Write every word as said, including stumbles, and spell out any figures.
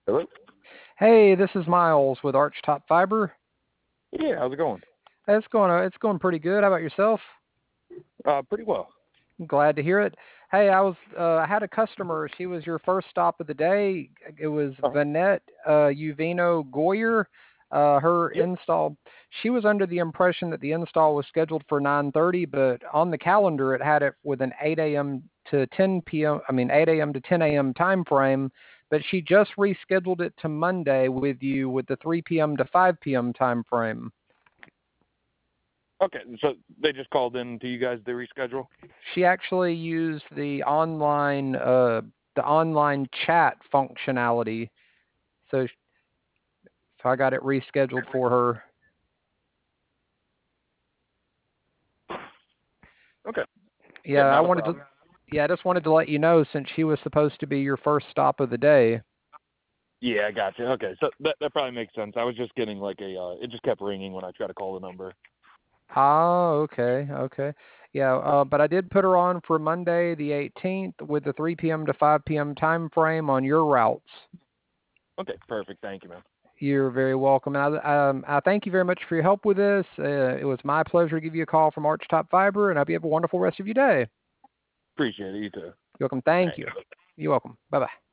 Hello? Hey, this is Miles with Archtop Fiber. Yeah, how's it going? It's going uh, it's going pretty good. How about yourself? Uh, pretty well. Glad to hear it. Hey, I was uh, I had a customer. She was your first stop of the day. It was Uh, Vanette uh, Uvino Goyer. Uh, her yep. install. She was under the impression that the install was scheduled for nine thirty, but on the calendar it had it with an eight a m to ten p m. I mean eight a m to ten a m time frame. But she just rescheduled it to Monday with you with the three p m to five p m time frame. Okay, so they just called in to you guys to reschedule? She actually used the online uh, the online chat functionality, so so I got it rescheduled for her. Okay. Yeah, Yeah, I not a wanted to. problem. Yeah, I just wanted to let you know since she was supposed to be your first stop of the day. Yeah, I got you. Okay, so that that probably makes sense. I was just getting like a, uh, it just kept ringing when I tried to call the number. Ah, okay, okay. Yeah, uh, but I did put her on for Monday the eighteenth with the three p m to five p m time frame on your routes. Okay, perfect. Thank you, man. You're very welcome. And I, um, I thank you very much for your help with this. Uh, it was my pleasure to give you a call from Archtop Fiber, and I hope you have a wonderful rest of your day. Appreciate it. You too. You're welcome. All Thank right. you. You're welcome. Bye bye.